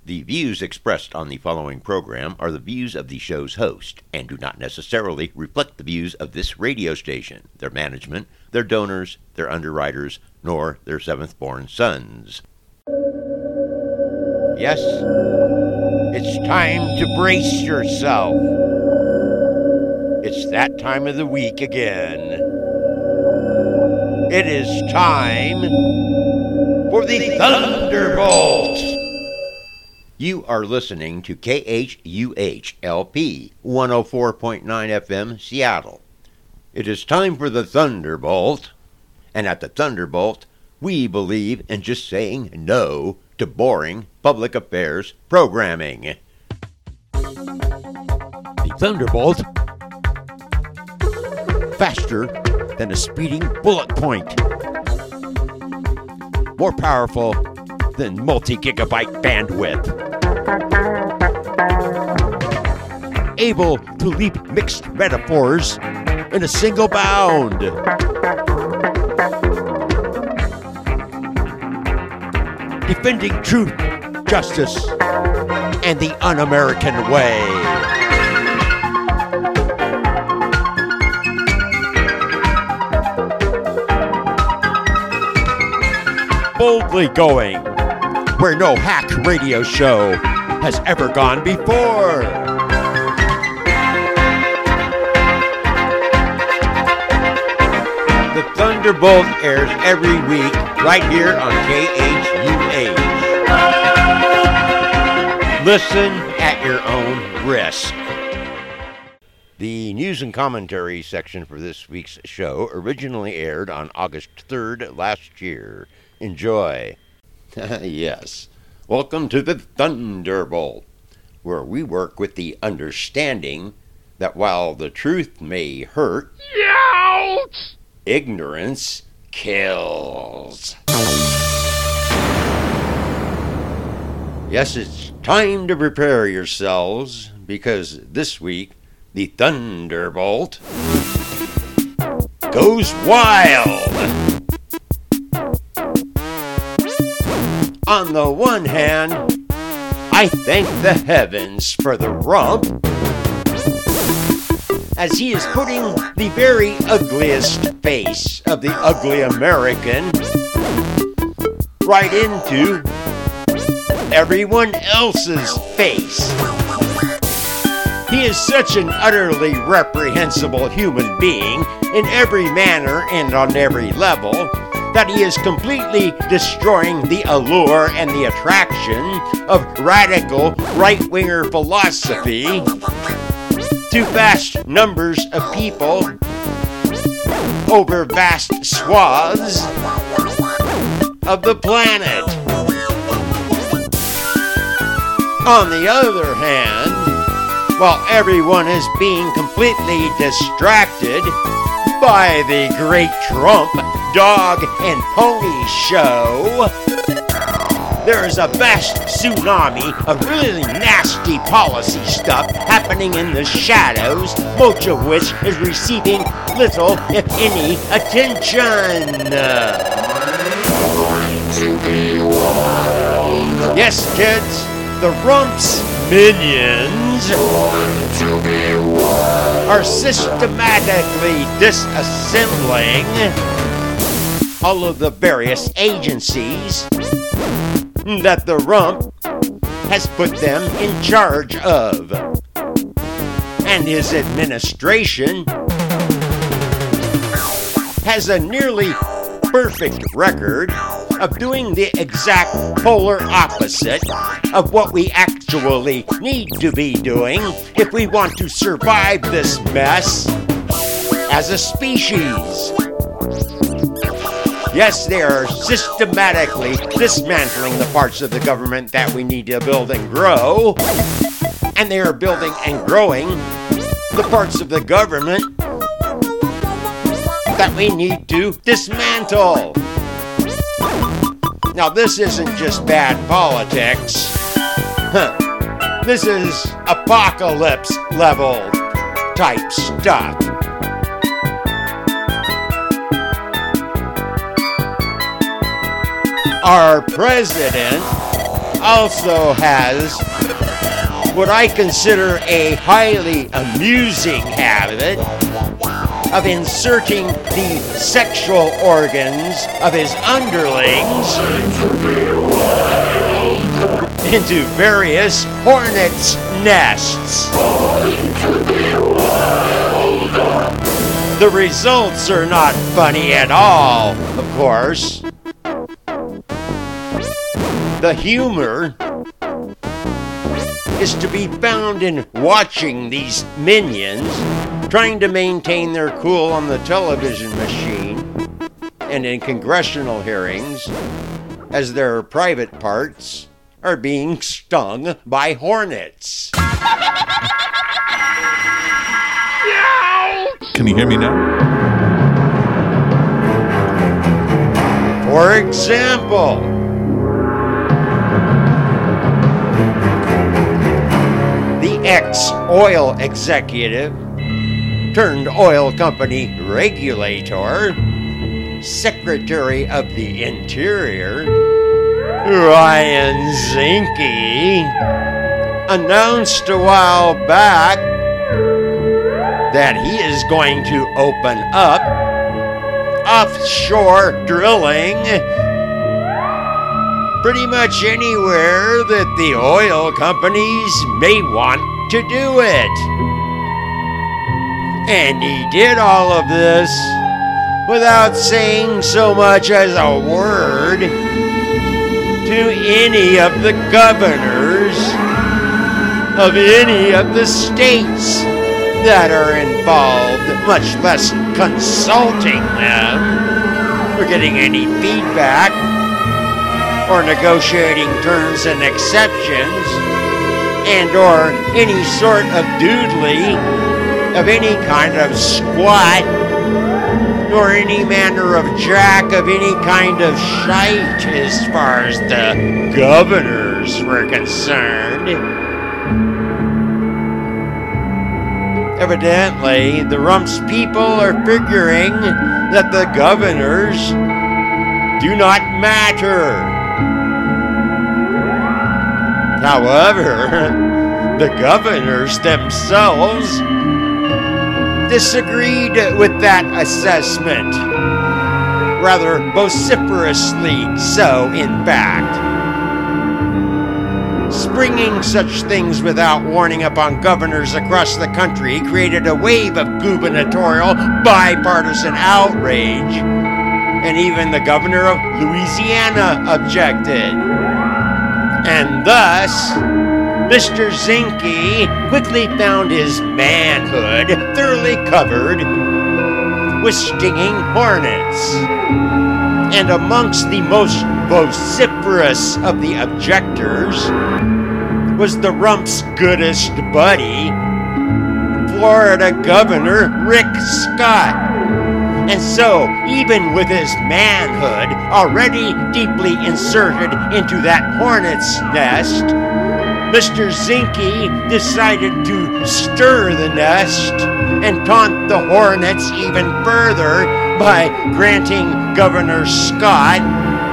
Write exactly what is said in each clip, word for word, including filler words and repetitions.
The views expressed on the following program are the views of the show's host and do not necessarily reflect the views of this radio station, their management, their donors, their underwriters, nor their seventh-born sons. Yes, it's time to brace yourself. It's that time of the week again. It is time for the Thunderbolt. You are listening to K H U H L P one oh four point nine F M, Seattle. It is time for the Thunderbolt, and at the Thunderbolt, we believe in just saying no to boring public affairs programming. The Thunderbolt, faster than a speeding bullet point, more powerful than multi-gigabyte bandwidth, able to leap mixed metaphors in a single bound, defending truth, justice, and the un-American way. Boldly going where no hack radio show has ever gone before. The Thunderbolt airs every week right here on K H U H. Listen at your own risk. The news and commentary section for this week's show originally aired on August third last year. Enjoy. Yes. Welcome to the Thunderbolt, where we work with the understanding that while the truth may hurt, Youch! Ignorance kills. Yes, it's time to prepare yourselves, because this week, the Thunderbolt goes wild. On the one hand, I thank the heavens for the rump, as he is putting the very ugliest face of the ugly American right into everyone else's face. He is such an utterly reprehensible human being in every manner and on every level that he is completely destroying the allure and the attraction of radical right-winger philosophy to vast numbers of people over vast swaths of the planet. On the other hand, while everyone is being completely distracted by the great Trump dog and pony show, there is a vast tsunami of really nasty policy stuff happening in the shadows, most of which is receiving little, if any, attention. Yes, kids, the Rump's minions are systematically disassembling all of the various agencies that the Rump has put them in charge of. And his administration has a nearly perfect record of doing the exact polar opposite of what we actually need to be doing if we want to survive this mess as a species. Yes, they are systematically dismantling the parts of the government that we need to build and grow, and they are building and growing the parts of the government that we need to dismantle. Now, this isn't just bad politics. Huh. This is apocalypse level type stuff. Our president also has what I consider a highly amusing habit of inserting the sexual organs of his underlings into various hornets' nests. The results are not funny at all, of course. The humor is to be found in watching these minions trying to maintain their cool on the television machine and in congressional hearings as their private parts are being stung by hornets. Can you hear me now? For example, the ex-oil executive turned oil company regulator, Secretary of the Interior, Ryan Zinke, announced a while back that he is going to open up offshore drilling pretty much anywhere that the oil companies may want to do it. And he did all of this without saying so much as a word to any of the governors of any of the states that are involved, much less consulting them or getting any feedback or negotiating terms and exceptions and or any sort of doodly of any kind of squat nor any manner of jack of any kind of shite as far as the governors were concerned. Evidently, the Rumps people are figuring that the governors do not matter. However, the governors themselves disagreed with that assessment, rather vociferously so, in fact. Springing such things without warning upon governors across the country created a wave of gubernatorial bipartisan outrage, and even the governor of Louisiana objected. And thus, Mister Zinke quickly found his manhood thoroughly covered with stinging hornets. And amongst the most vociferous of the objectors was the Rump's goodest buddy, Florida Governor Rick Scott. And so, even with his manhood already deeply inserted into that hornet's nest, Mister Zinke decided to stir the nest and taunt the hornets even further by granting Governor Scott,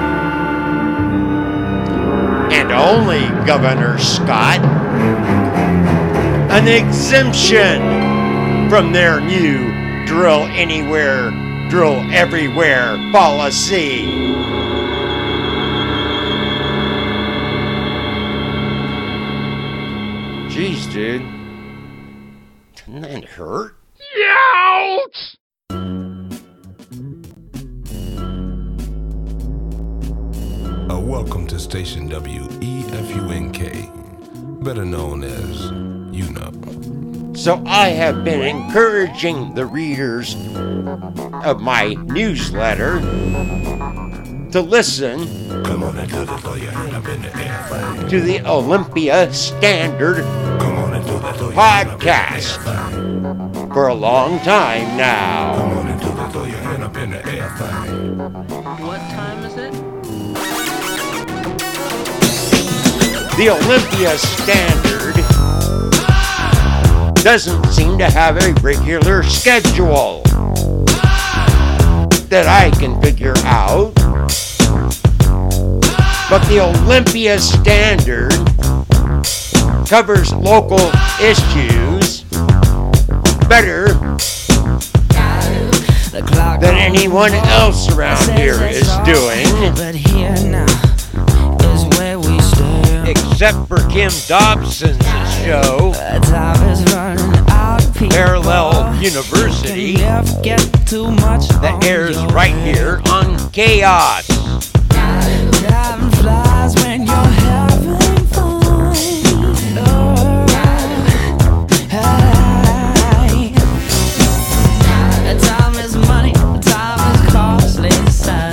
and only Governor Scott, an exemption from their new drill anywhere, drill everywhere policy. Jeez, dude. Doesn't that hurt? Youch! Uh, welcome to station W E F U N K, better known as You Know. So I have been encouraging the readers of my newsletter to listen Come on and do the lawyer and up in the air. to the Olympia Standard Come on and do the lawyer podcast for a long time now. Come on and do the lawyer and up in the air. What time is it? The Olympia Standard doesn't seem to have a regular schedule that I can figure out. But the Olympia Standard covers local issues better than anyone else around here is doing. But here now is where we stand. Except for Kim Dobson's show, Time is running out of people. Parallel University, Can never get too much that on airs your right head. here on Chaos. Time flies when you're having fun. Oh, hey. Time is money, time is costly, son.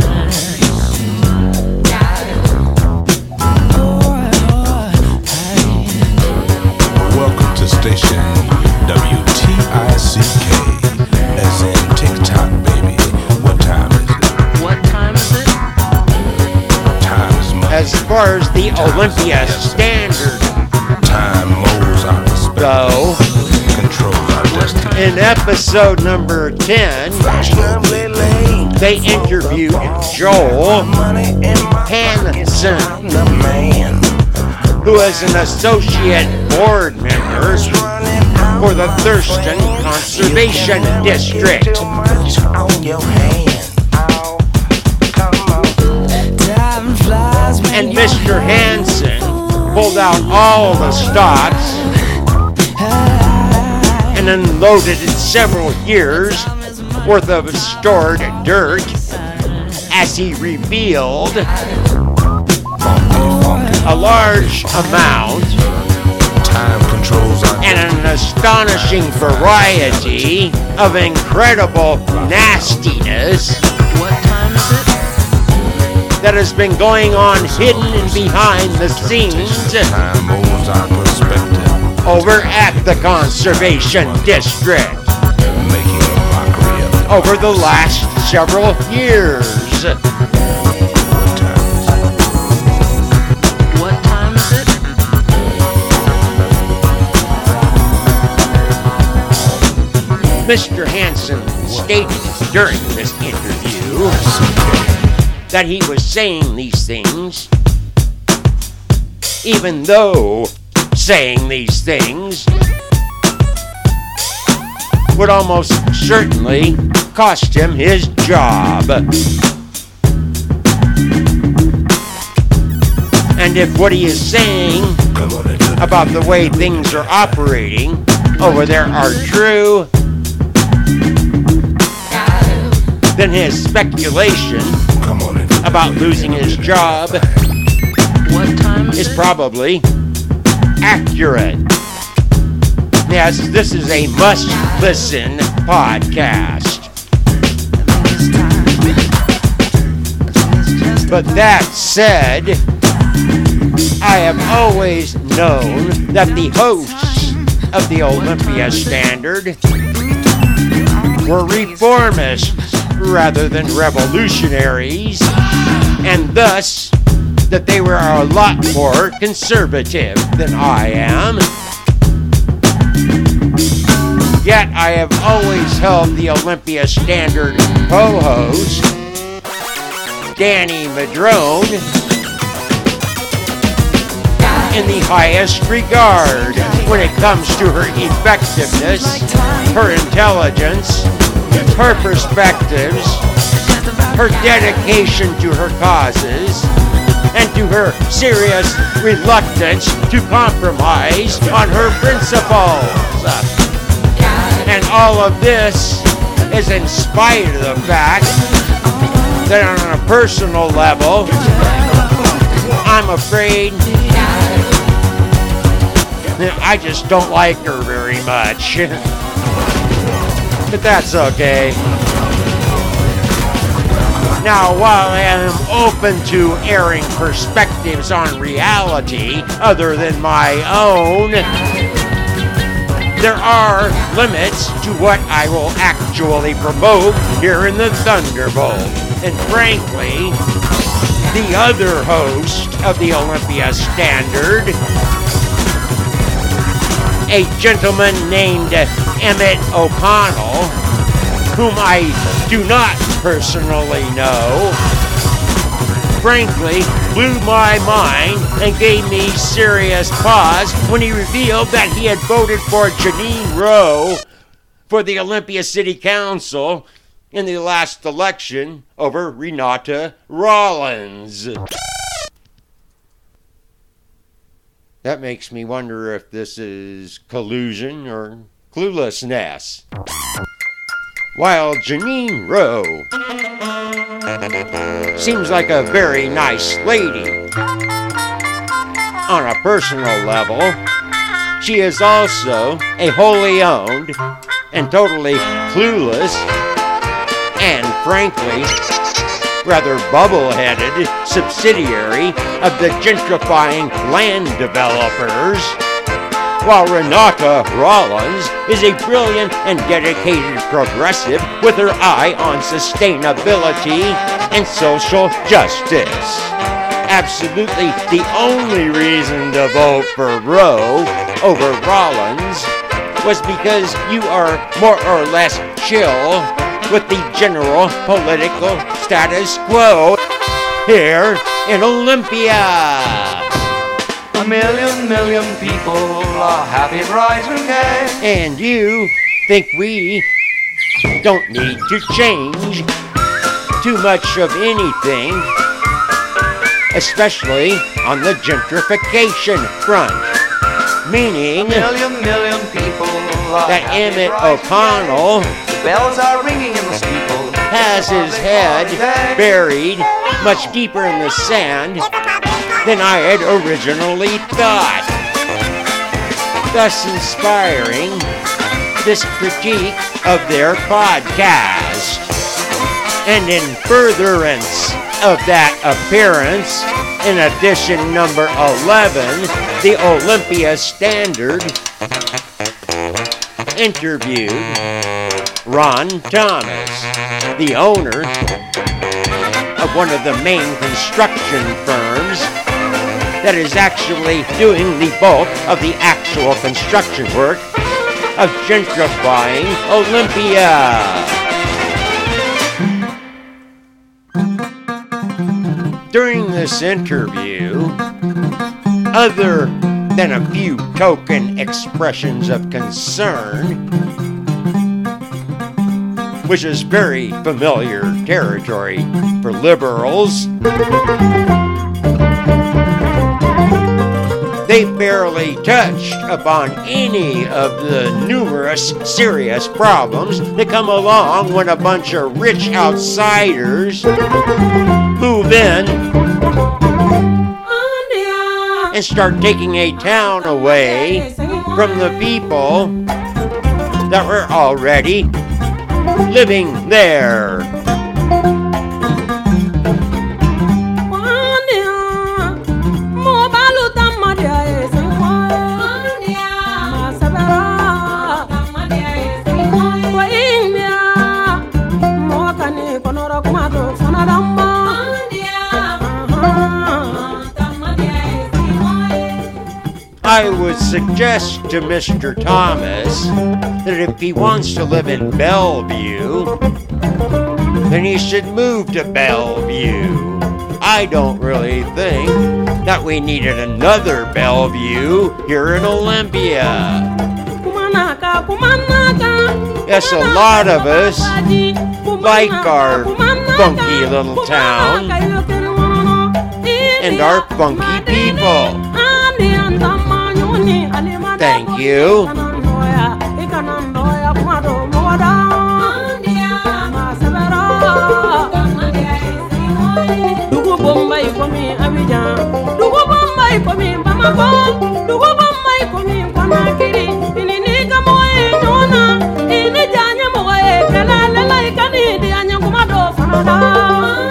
Oh, hey. Welcome to station W T I C K, as in TikTok, baby. What time is it? What time is it? Time is money. As far as the Olympia Standard Time molds our perspective, go, controls our destiny. in episode number ten, they interviewed Joel Hansen, who is an associate board member for the Thurston Conservation District. Time flies when And you're Mister Hansen pulled out all the stops and unloaded several years worth of stored dirt as he revealed a large amount Time controls our and an astonishing variety of incredible nastiness What time is it? that has been going on hidden and behind the scenes Time molds our perspective, over at the Conservation District making a mockery of it. over the last several years. What time is it? What time is it? Mister Hansen stated during this interview that he was saying these things even though saying these things would almost certainly cost him his job. And if what he is saying Come on into the about the way things are operating over there are true, then his speculation Come on into the about losing his job What time is is it? probably accurate. Yes, this is a must-listen podcast. But that said, I have always known that the hosts of the Olympia Standard were reformists rather than revolutionaries, and thus that they were a lot more conservative than I am. Yet I have always held the Olympia Standard co-host, Danny Madrone, in the highest regard when it comes to her effectiveness, her intelligence, her perspectives, her dedication to her causes, and to her serious reluctance to compromise on her principles. And all of this is in spite of the fact that on a personal level, I'm afraid that I just don't like her very much. But that's okay. Now, while I am open to airing perspectives on reality other than my own, there are limits to what I will actually promote here in the Thunderbolt. And frankly, the other host of the Olympia Standard, a gentleman named Emmett O'Connell, whom I do not personally know, frankly, blew my mind and gave me serious pause when he revealed that he had voted for Jeanine Rowe for the Olympia City Council in the last election over Renata Rollins. That makes me wonder if this is collusion or cluelessness. While Jeanine Rowe seems like a very nice lady, on a personal level, she is also a wholly owned and totally clueless and, frankly, rather bubble-headed subsidiary of the gentrifying land developers, while Renata Rollins is a brilliant and dedicated progressive with her eye on sustainability and social justice. Absolutely the only reason to vote for Rowe over Rollins was because you are more or less chill with the general political status quo here in Olympia. A million, million people are happy, bright and gay. And you think we don't need to change too much of anything, especially on the gentrification front. Meaning A million, million people are that happy, Emmett bright and O'Connell gay. Bells are ringing in the steeple. has his head buried much deeper in the sand than I had originally thought, thus inspiring this critique of their podcast. And in furtherance of that appearance, in edition number eleven, the Olympia Standard interviewed Ron Thomas, the owner of one of the main construction firms that is actually doing the bulk of the actual construction work of gentrifying Olympia. During this interview, other than a few token expressions of concern, which is very familiar territory for liberals, they barely touched upon any of the numerous serious problems that come along when a bunch of rich outsiders move in and start taking a town away from the people that were already living there. I would suggest to Mister Thomas that if he wants to live in Bellevue, then he should move to Bellevue. I don't really think that we needed another Bellevue here in Olympia. Yes, a lot of us like our funky little town and our funky people. Thank you. Dugu Bombay komi Abidjan, Dugu Bombay komi Bamako, Dugu Bombay komi Conakry, ini kamoe nona, ini janya moe, kala lela ikani di anya kumado fanada.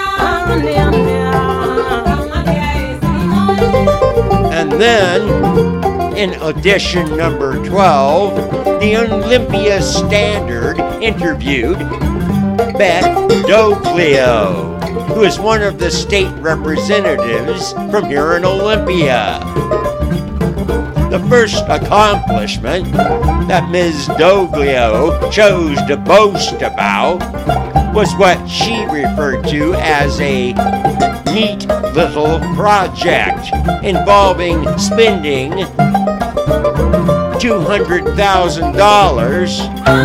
And then, in edition number twelve, the Olympia Standard interviewed Beth Doglio, who is one of the state representatives from here in Olympia. The first accomplishment that Miz Doglio chose to boast about was what she referred to as a neat little project involving spending two hundred thousand dollars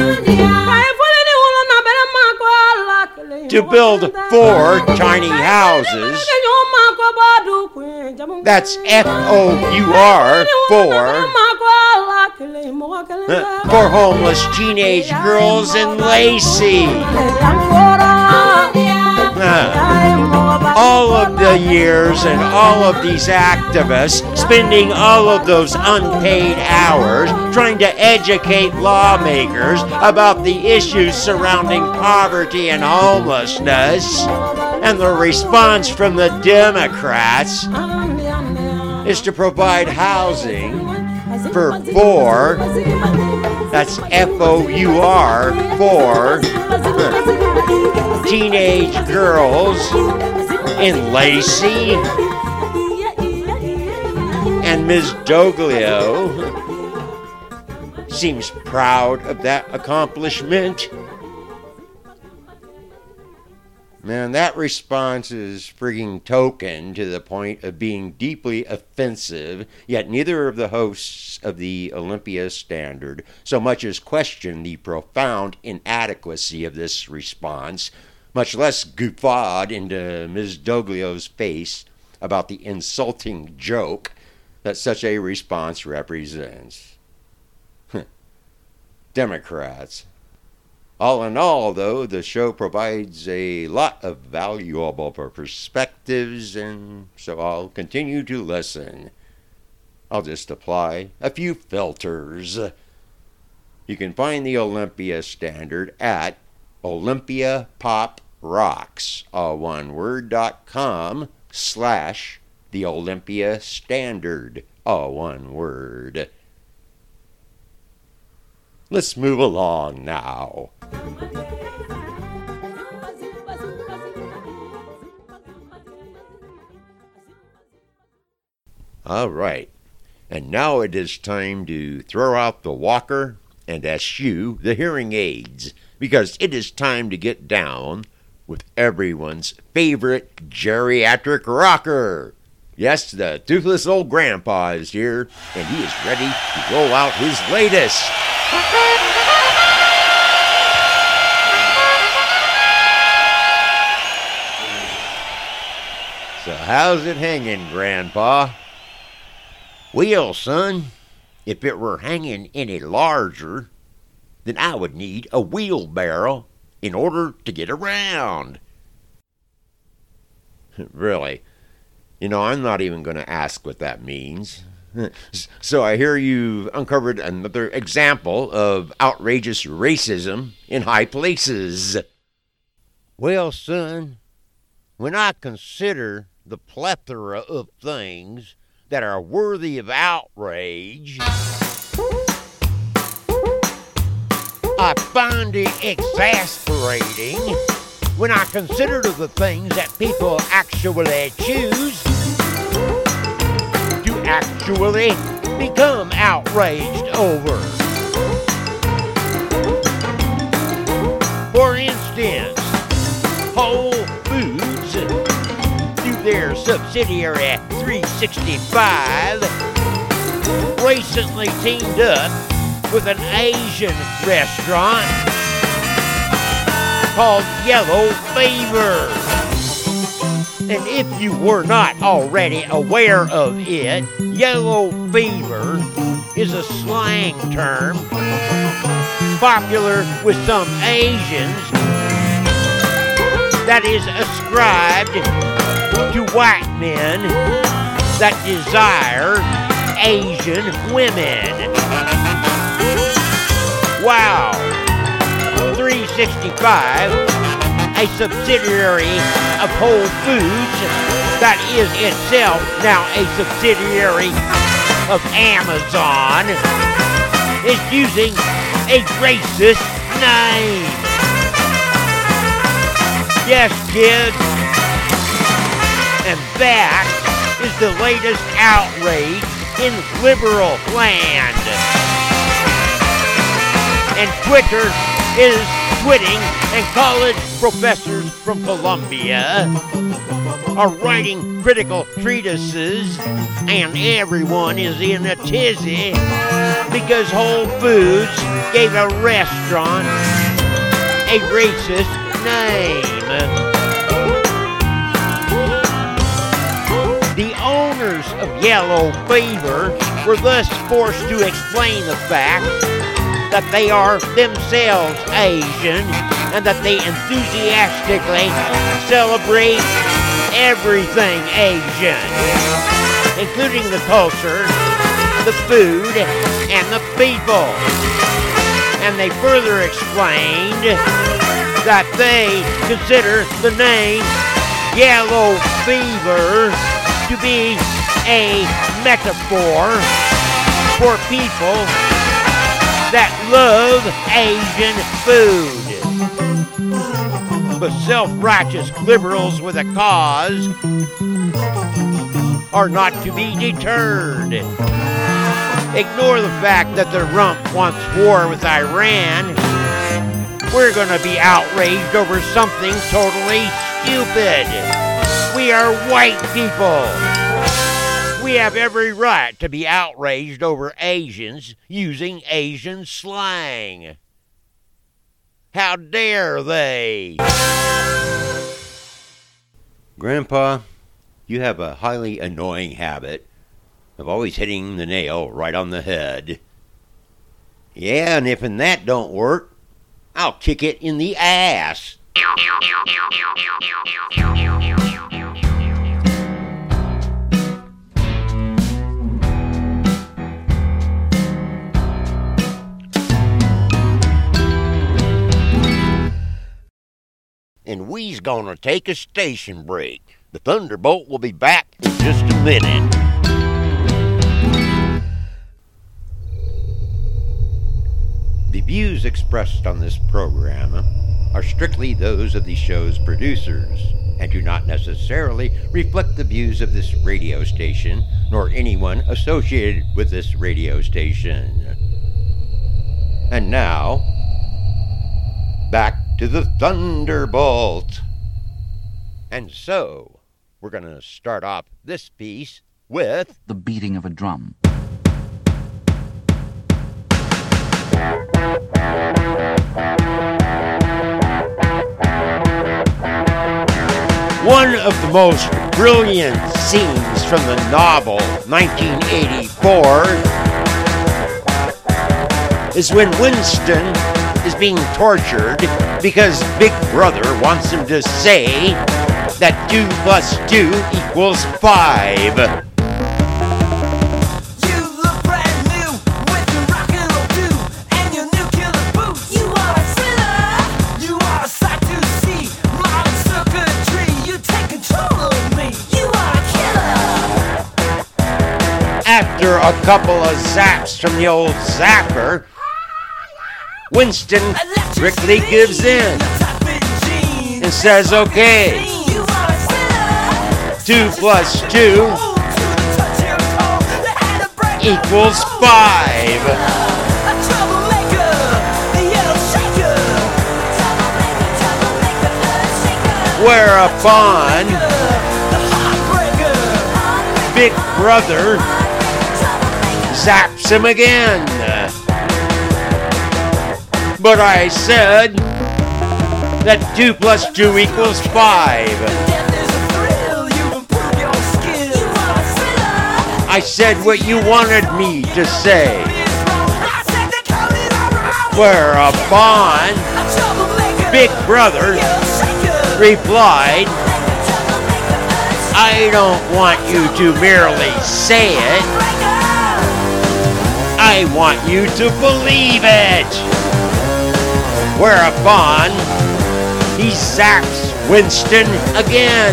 to build four tiny houses. That's F O U R, four, for homeless teenage girls in Lacey. Uh, all of the years and all of these activists spending all of those unpaid hours trying to educate lawmakers about the issues surrounding poverty and homelessness, and the response from the Democrats is to provide housing for four, that's F O U R, four teenage girls in Lacey. And Miz Doglio seems proud of that accomplishment. Man, that response is frigging token to the point of being deeply offensive, yet neither of the hosts of the Olympia Standard so much as questioned the profound inadequacy of this response, much less guffawed into Miz Doglio's face about the insulting joke that such a response represents. Democrats. All in all, though, the show provides a lot of valuable perspectives, and so I'll continue to listen. I'll just apply a few filters. You can find the Olympia Standard at Olympia Pop Rocks, all one word, dot com, slash the Olympia Standard, all one word. Let's move along now. All right, and now it is time to throw out the walker and eschew the hearing aids, because it is time to get down with everyone's favorite geriatric rocker. Yes, the toothless old grandpa is here, and he is ready to roll out his latest. So how's it hanging, Grandpa? Well, son, if it were hanging any larger, then I would need a wheelbarrow in order to get around. Really? You know, I'm not even going to ask what that means. So I hear you've uncovered another example of outrageous racism in high places. Well, son, when I consider the plethora of things that are worthy of outrage, I find it exasperating when I consider the things that people actually choose to actually become outraged over. For instance, Whole Foods, through their subsidiary three sixty-five, recently teamed up with an Asian restaurant called Yellow Fever. And if you were not already aware of it, yellow fever is a slang term popular with some Asians that is ascribed to white men that desire Asian women. Wow. three sixty-five, a subsidiary of Whole Foods that is itself now a subsidiary of Amazon, is using a racist name. Yes, kids. And that is the latest outrage in liberal land. And Twitter is twitting, and college professors from Columbia are writing critical treatises, and everyone is in a tizzy because Whole Foods gave a restaurant a racist name. The owners of Yellow Fever were thus forced to explain the fact that they are themselves Asian and that they enthusiastically celebrate everything Asian, including the culture, the food, and the people. And they further explained that they consider the name Yellow Fever to be a metaphor for people that love Asian food. But self-righteous liberals with a cause are not to be deterred. Ignore the fact that the rump wants war with Iran. We're gonna be outraged over something totally stupid. We are white people. We have every right to be outraged over Asians using Asian slang. How dare they? Grandpa, you have a highly annoying habit of always hitting the nail right on the head. Yeah, and if that don't work, I'll kick it in the ass. And we's gonna take a station break. The Thunderbolt will be back in just a minute. The views expressed on this program are strictly those of the show's producers and do not necessarily reflect the views of this radio station nor anyone associated with this radio station. And now, back to the Thunderbolt. And so, we're going to start off this piece with the beating of a drum. one of the most brilliant scenes from the novel nineteen eighty-four is when Winston is being tortured because Big Brother wants him to say that two plus two equals five. After a couple of zaps from the old zapper, Winston strictly gives in and says, okay, two plus two equals five. Whereupon Big Brother zaps him again. But I said that two plus two equals five. I said what you wanted me to say. Whereupon Big Brother replied, I don't want you to merely say it. I want you to believe it. Whereupon he zaps Winston again.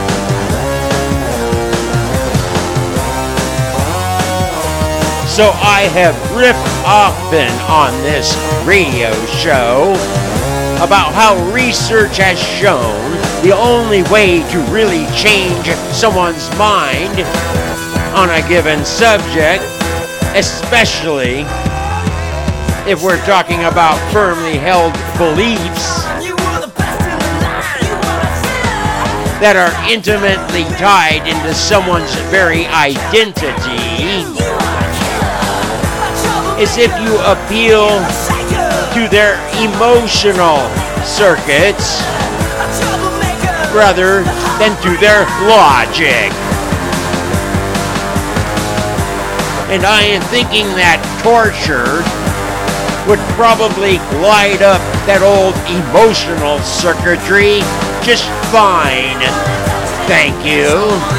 So I have riffed often on this radio show about how research has shown the only way to really change someone's mind on a given subject, especially if we're talking about firmly held beliefs that are intimately tied into someone's very identity, is if you appeal to their emotional circuits rather than to their logic. And I am thinking that torture would probably light up that old emotional circuitry just fine. Thank you.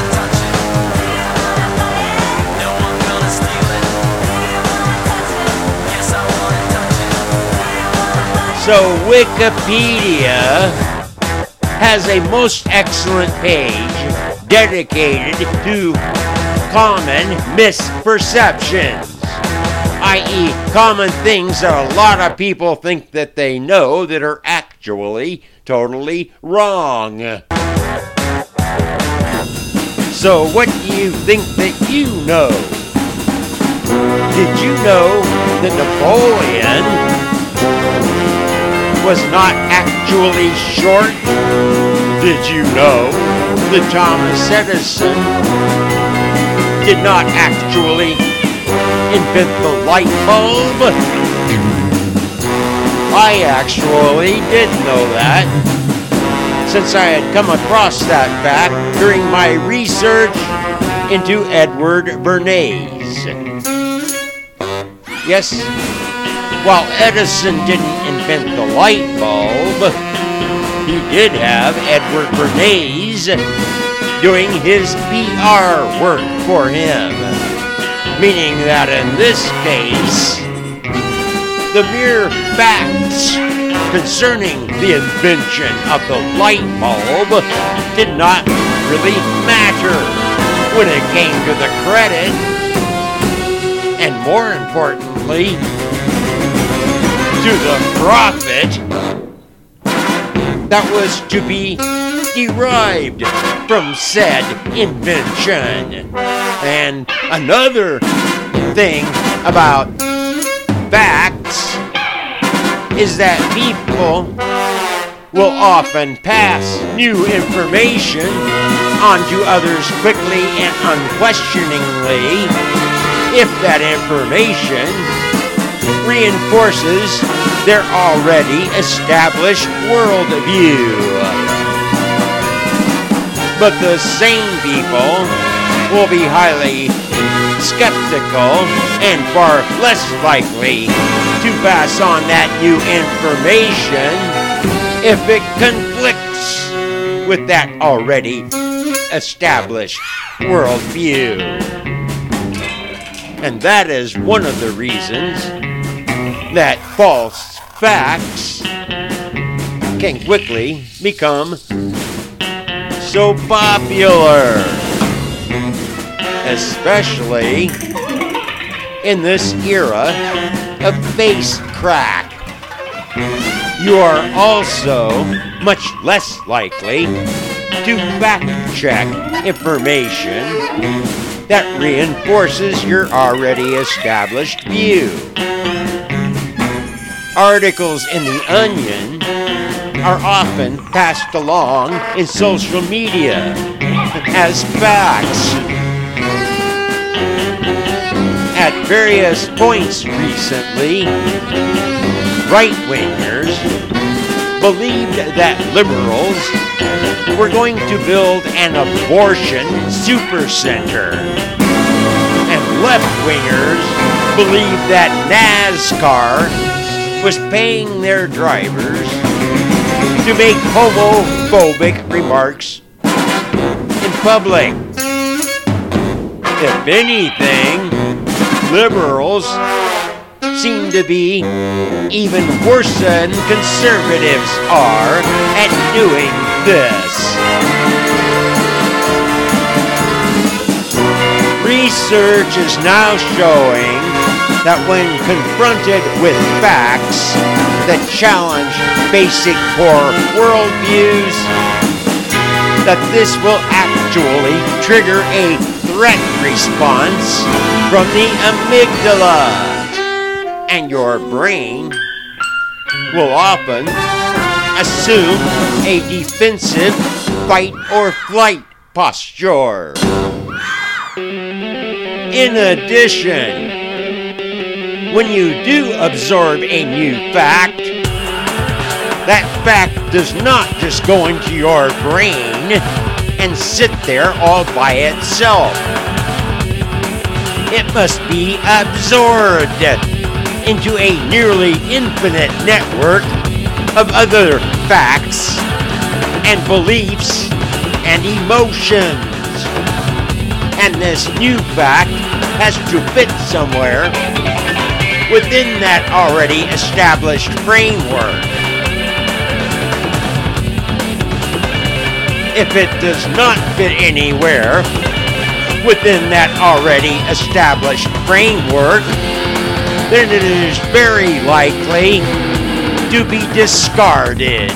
So Wikipedia has a most excellent page dedicated to common misperceptions, that is common things that a lot of people think that they know that are actually totally wrong. So what do you think that you know? Did you know that Napoleon was not actually short? Did you know that Thomas Edison did not actually invent the light bulb? I actually did know that, since I had come across that fact during my research into Edward Bernays. Yes, while Edison didn't invent the light bulb, he did have Edward Bernays doing his P R work for him. Meaning that in this case, the mere facts concerning the invention of the light bulb did not really matter when it came to the credit, and more importantly, to the profit that was to be derived from said invention. And another thing about facts is that people will often pass new information onto others quickly and unquestioningly if that information reinforces their already established worldview. But the same people will be highly skeptical and far less likely to pass on that new information if it conflicts with that already established worldview. And that is one of the reasons that false facts can quickly become so popular, especially in this era of face crack. You are also much less likely to fact check information that reinforces your already established view. Articles in The Onion are often passed along in social media as facts. At various points recently, right-wingers believed that liberals were going to build an abortion supercenter, and left-wingers believed that NASCAR was paying their drivers to make homophobic remarks in public. If anything, liberals seem to be even worse than conservatives are at doing this. Research is now showing that when confronted with facts that challenge basic core worldviews, that this will actually trigger a threat response from the amygdala. and your brain will often assume a defensive fight or flight posture. In addition, when you do absorb a new fact, that fact does not just go into your brain and sit there all by itself. It must be absorbed into a nearly infinite network of other facts and beliefs and emotions. And this new fact has to fit somewhere within that already established framework. If it does not fit anywhere within that already established framework, then it is very likely to be discarded.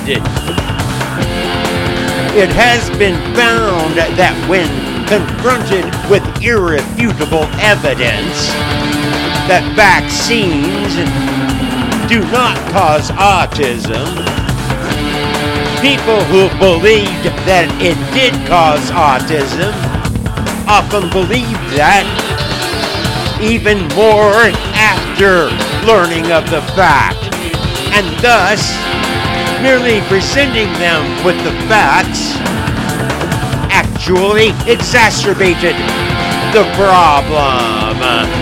It has been found that when confronted with irrefutable evidence that vaccines do not cause autism, people who believed that it did cause autism often believed that even more after learning of the fact, and thus merely presenting them with the facts actually exacerbated the problem.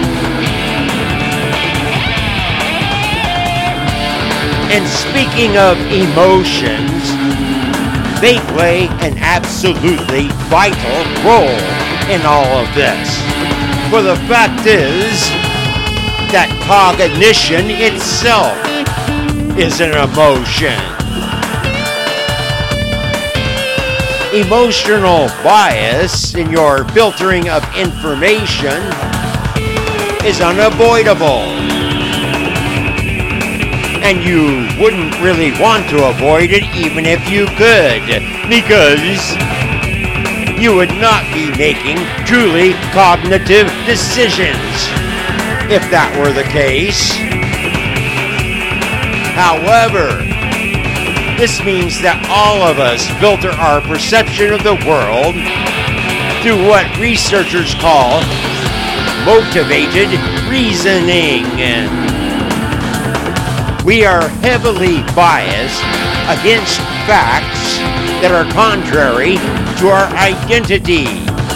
And speaking of emotions, they play an absolutely vital role in all of this. For the fact is that cognition itself is an emotion. Emotional bias in your filtering of information is unavoidable. And you wouldn't really want to avoid it even if you could, because you would not be making truly cognitive decisions if that were the case. However, this means that all of us filter our perception of the world through what researchers call motivated reasoning. We are heavily biased against facts that are contrary to our identity.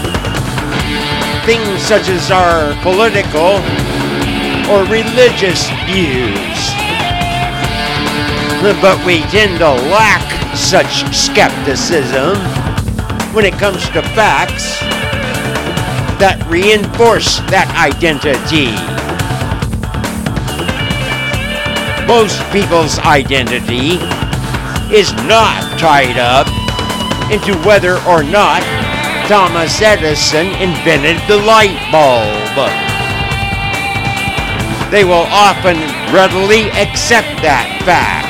Things such as our political or religious views. But we tend to lack such skepticism when it comes to facts that reinforce that identity. Most people's identity is not tied up into whether or not Thomas Edison invented the light bulb. They will often readily accept that fact.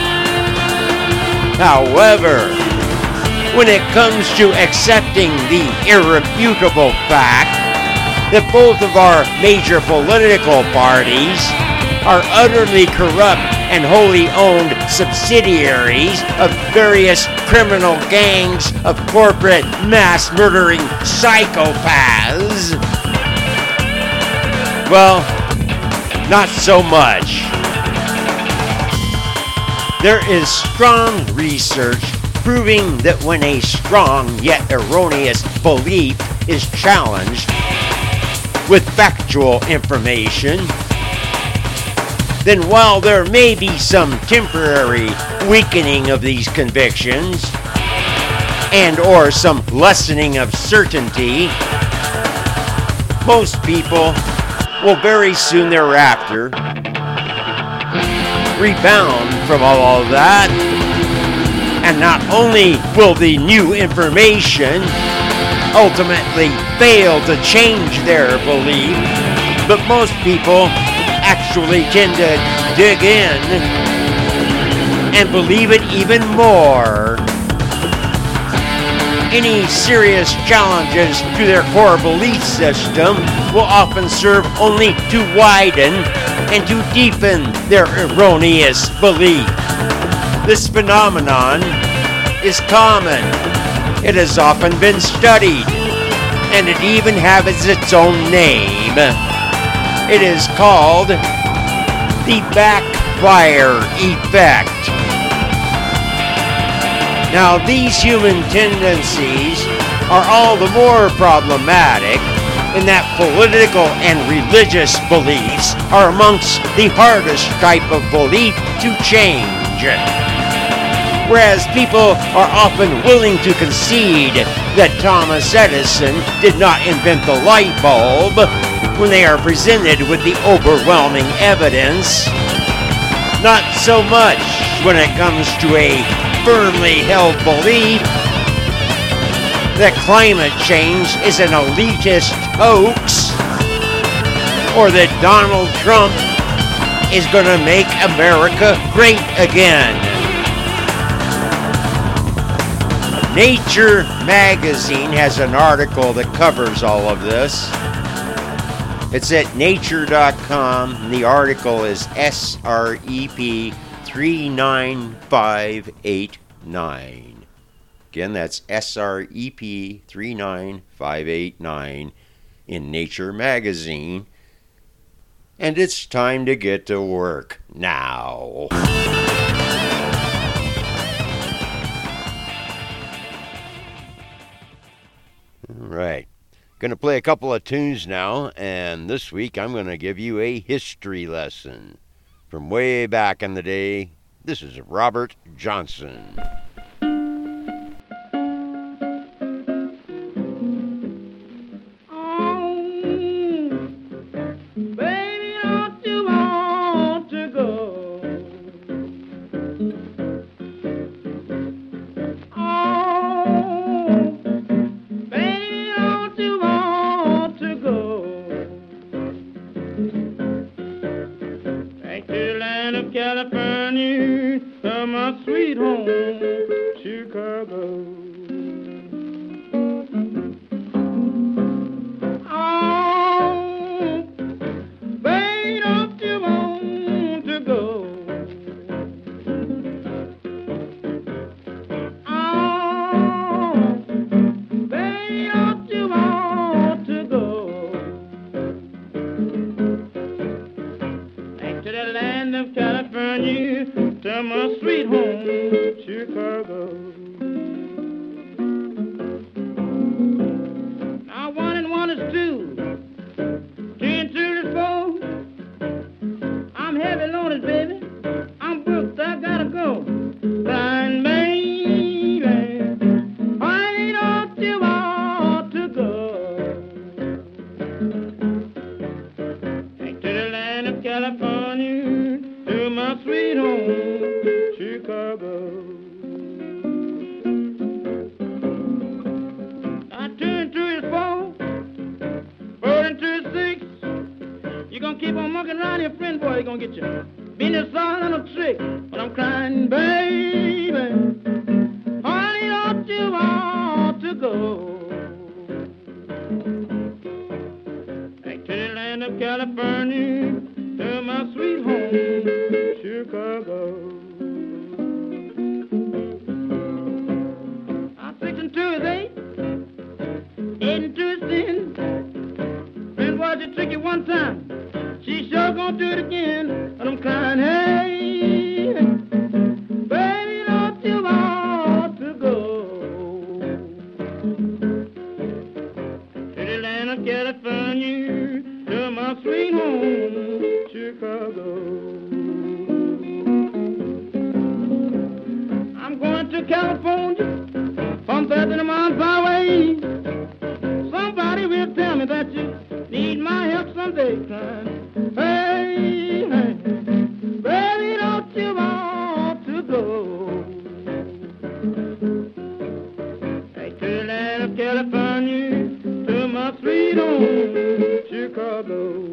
However, when it comes to accepting the irrefutable fact that both of our major political parties are utterly corrupt and wholly owned subsidiaries of various criminal gangs of corporate mass murdering psychopaths, well, not so much. There is strong research proving that when a strong yet erroneous belief is challenged with factual information, then while there may be some temporary weakening of these convictions and or some lessening of certainty, most people will very soon thereafter rebound from all of that, and not only will the new information ultimately fail to change their belief, but most people actually tend to dig in and believe it even more. Any serious challenges to their core belief system will often serve only to widen and to deepen their erroneous belief. This phenomenon is common. It has often been studied, and it even has its own name. It is called the backfire effect. Now, these human tendencies are all the more problematic in that political and religious beliefs are amongst the hardest type of belief to change. Whereas people are often willing to concede that Thomas Edison did not invent the light bulb when they are presented with the overwhelming evidence. Not so much when it comes to a firmly held belief that climate change is an elitist hoax, or that Donald Trump is going to make America great again. Nature magazine has an article that covers all of this. It's at nature dot com, and the article is S R E P three nine five eight nine. Again, that's S R E P three nine five eight nine in Nature magazine. And it's time to get to work now. All right. Going to play a couple of tunes now, and this week I'm going to give you a history lesson from way back in the day. This is Robert Johnson. California, to my sweet home, Chicago. Oh, babe, don't you want to go? Oh, babe, don't you want to go? Back to the land of California, to my sweet home, Chicago. Now one and one is two, two and two is four. I'm heavy loaded, baby. I'm booked, I gotta go. Blind baby, why don't you want to go? Back to the land of California, to my sweet home, Chicago. I turn to his four, four and two is six. You're gonna keep on mucking around here, friend boy, you're gonna get your business all on a trick. But I'm crying, baby, honey, don't you want to go? Back to the land of California, to my sweet home, Chicago. I six and two is eight, eight and two is ten. Friend was a tricky one time, she sure gonna do it again. And I'm crying, hey, baby, don't you want to go to the land of California, to my sweet home, Chicago. I'm going to California from thirty miles away. Somebody will tell me that you need my help someday, son. Hey, hey, baby, don't you want to go back to the land of California, to my sweet home, Chicago.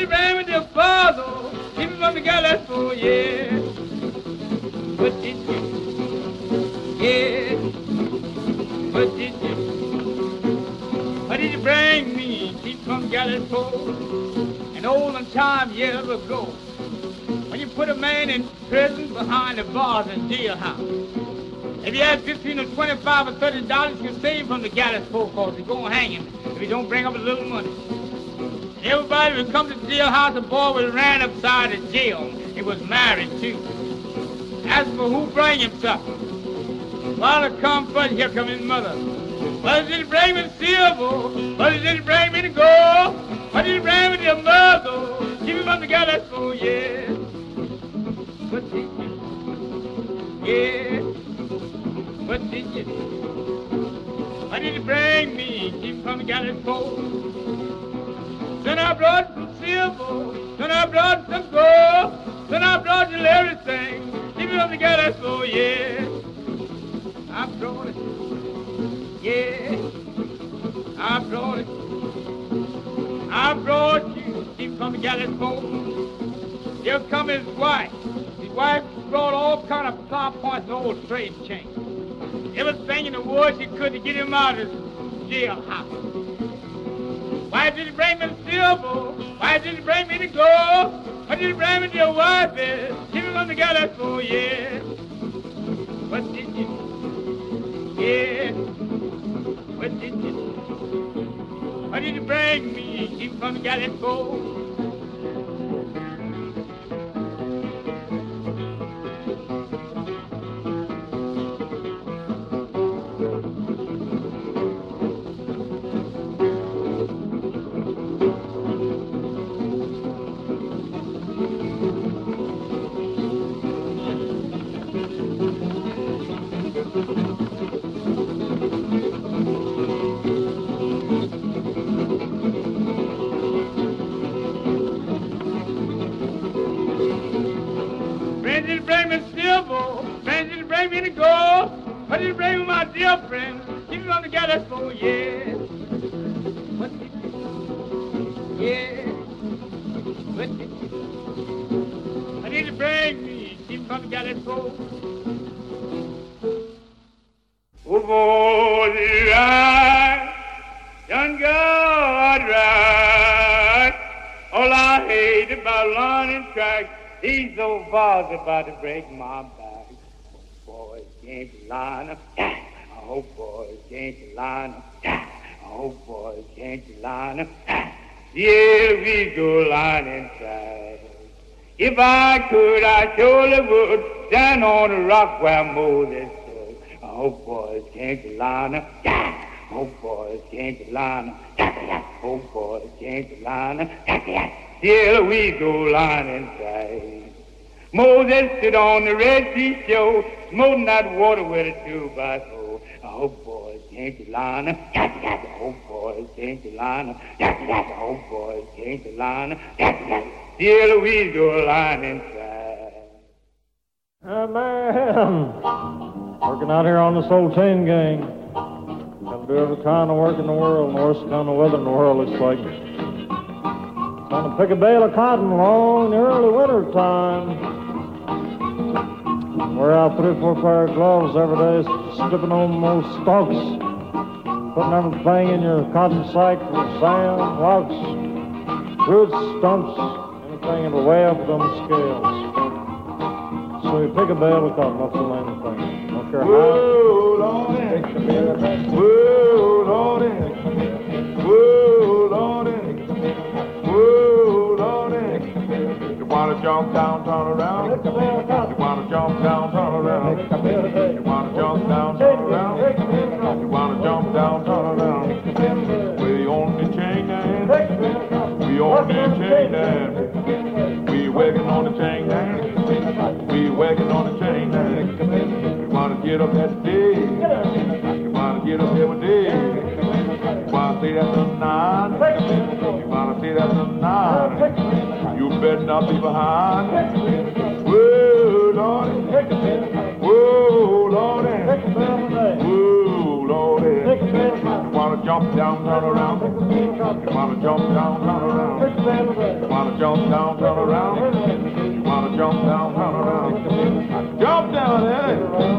did you bring me to father? Keep me from the gallows for, yeah. What did you? Yeah. What did you? What did you bring me? Keep me from the gallows for? An olden time years ago, when you put a man in prison behind the bars in jailhouse. If you have fifteen or twenty-five or thirty dollars, you can save from the gallows pole, cause they're gonna hang him if you don't bring up a little money. And everybody would come to the jailhouse, the boy was ran upside the jail. He was married too. As for who bring him something, while to come first, here come his mother. What did he bring me to silver? What did he bring me to gold? What did he bring me to your mother? Give him up the gallows pole, yeah. What did you? Yeah. What did you do? What did you bring me? Keep from the gallows pole. Then I brought some silver. Then I brought some gold. Then I brought you everything. Keep from the gallows pole, yeah. I brought it. Yeah. I brought it. I brought you. Keep from the gallows pole. Here come his wife. His wife brought all kind of plow points and old trade chains. Everything in the world she could to get him out of his jailhouse. Why did you bring me the silver? Why did you bring me the gold? Why did you bring me to your wife? Keep him on the gallows for, yeah. What did you do? Yeah. What did you do? Why did you bring me? Keep him on the gallows for? Friends, did you bring me silver? Friends, did you bring me the gold? What did you bring me, my dear friend? Keep me on the gallows for, yeah. What did you do? Yeah. What did you do? What did you bring me? Keep me on the gallows for. Oh, boy, right, young God, right. All I hate about learning track, he's so far about to break my back. Oh, boys can't be lying up. Oh, boys can't be lying up. Oh, boys can't be lying up. Yeah, we go lining track. If I could, I surely would stand on the rock where Moses stood. Oh, boys can't be lying up. Oh, boys can't be lying up. Oh, boys can't be lying up. Here we go lining track. Moses stood on the Red Sea shore, smoting that water with a two by four. Oh, boys can't be lying up. Oh, boys can't be lying up. Oh, boys can't be lying up. Here we go lining track. Uh, man, working out here on this old chain gang. Got to do every kind of work in the world, and the worst kind of weather in the world looks like. Trying to pick a bale of cotton along in the early winter time. Wear out three or four pair of gloves every day, stripping on those stalks, putting everything in your cotton sack from sand, rocks, roots, stumps, anything in the way up them scales. So you pick a bale of cotton, that's the main thing. Don't care how. Whoa, Lordy. Whoa, Lordy. Whoa, Lordy. Whoa, Lordy. You wanna jump down, turn around. You wanna jump down, turn around. You wanna jump down, turn around. You wanna jump down, turn around. We on the chain gang. We on the chain gang. We working on the chain gang. We working on the chain gang. You wanna get up every day. You wanna get up every day. You wanna say that's a nine. You wanna say that's a nine. You better not be behind. Whoa, Lordy. Whoa, Lordy. Whoa, Lordy. You wanna jump jump down, turn around. You wanna jump down, turn around. You wanna jump down, turn around. You wanna jump down, turn around. Jump down, Eddie.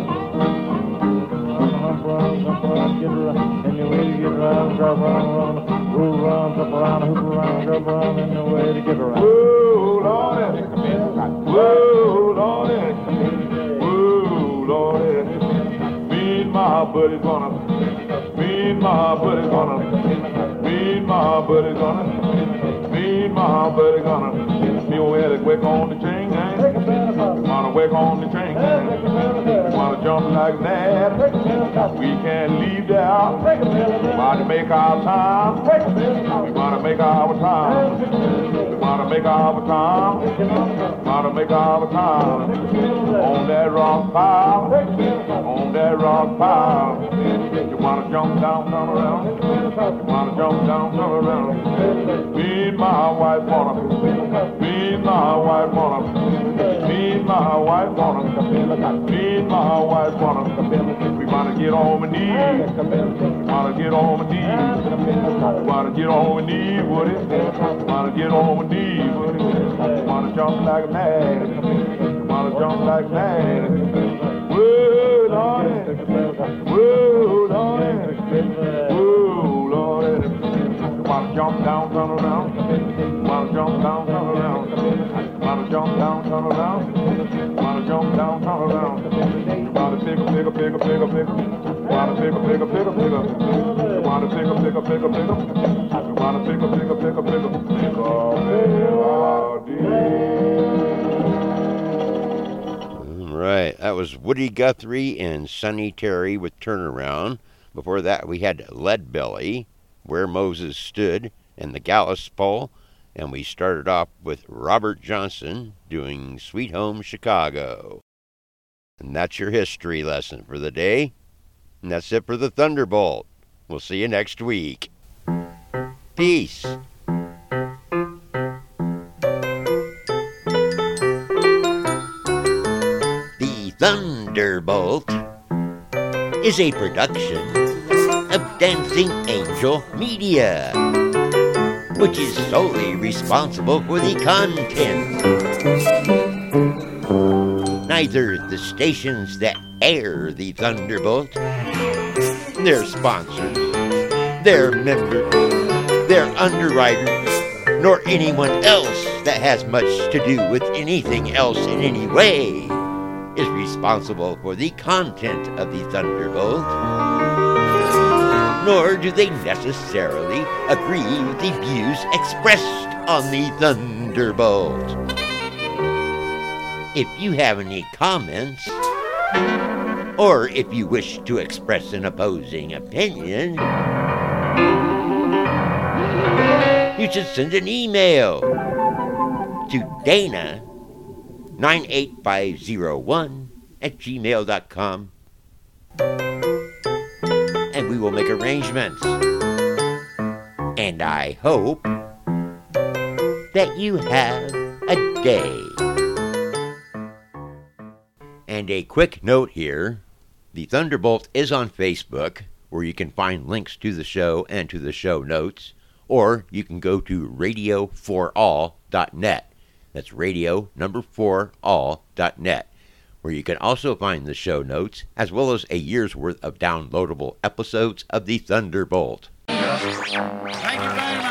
Jump around, jump around, get around. Any way to get around, jump around, around. Roll around, jump around, hoop around, jump around. Any way to get around. Whoa, Lordy. Whoa, Lordy. Whoa, Lordy. Me and my buddies gonna, me and my buddies gonna, me and my buddies gonna, me and my buddies gonna, me over here to work on the chain gang. Wanna work on the chain gang. Wanna jump like that. We can't leave there. Wanna make our time. We wanna make our time. We wanna make our time. Wanna make our time. On that rock pile. On that rock pile. You wanna jump down, turn around. You wanna jump down, turn around. Me and my wife wanna. Me and my wife wanna. Me and my wife wanna. Me and my wife wanna. We wanna get on my knees. We wanna get on my knees. We wanna get on my knees, Woody. We wanna get on my knees, Woody. We wanna jump like mad. We wanna jump like mad. Whoa, Lordy. Whoa, Lordy. Whoa, Lordy. We wanna jump down, turn around. We wanna jump down, turn around. We wanna jump down, turn around. We wanna jump down, turn around. Wanna pick a, pick a, pick a, pick a, pick a. Wanna pick a, pick a, pick a, pick a. Wanna pick a, pick a, pick a, pick a. Wanna pick a, pick a, pick a, pick a. Pick All right, that was Woody Guthrie and Sonny Terry with Turnaround. Before that, we had Lead Belly, Where Moses Stood, and the Gallus Pole. And we started off with Robert Johnson doing Sweet Home Chicago. And that's your history lesson for the day. And that's it for the Thunderbolt. We'll see you next week. Peace. The Thunderbolt is a production of Dancing Angel Media, which is solely responsible for the content. Neither the stations that air the Thunderbolt, their sponsors, their members, their underwriters, nor anyone else that has much to do with anything else in any way is responsible for the content of the Thunderbolt, nor do they necessarily agree with the views expressed on the Thunderbolt. If you have any comments, or if you wish to express an opposing opinion, you should send an email to Dana nine eight five zero one at gmail dot com, and we will make arrangements. And I hope that you have a day. And a quick note here, the Thunderbolt is on Facebook, where you can find links to the show and to the show notes, or you can go to radio for all dot net. That's radio number four all dot net, where you can also find the show notes, as well as a year's worth of downloadable episodes of the Thunderbolt. Thank you very much.